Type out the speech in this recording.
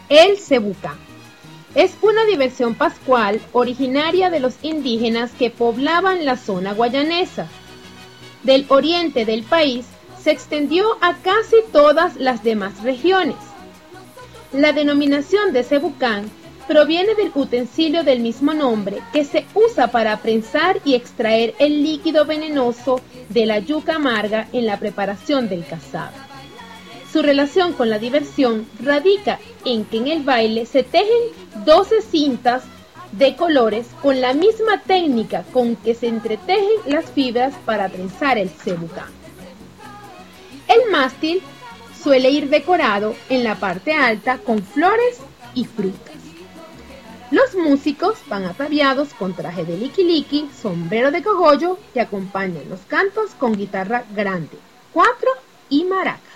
El cebucán es una diversión pascual originaria de los indígenas que poblaban la zona guayanesa. Del oriente del país se extendió a casi todas las demás regiones. La denominación de cebucán proviene del utensilio del mismo nombre que se usa para prensar y extraer el líquido venenoso de la yuca amarga en la preparación del casabe. Su relación con la diversión radica en que en el baile se tejen 12 cintas de colores con la misma técnica con que se entretejen las fibras para trenzar el cebucán. El mástil suele ir decorado en la parte alta con flores y frutas. Los músicos van ataviados con traje de liquiliqui, sombrero de cogollo que acompañan los cantos con guitarra grande, cuatro y maraca.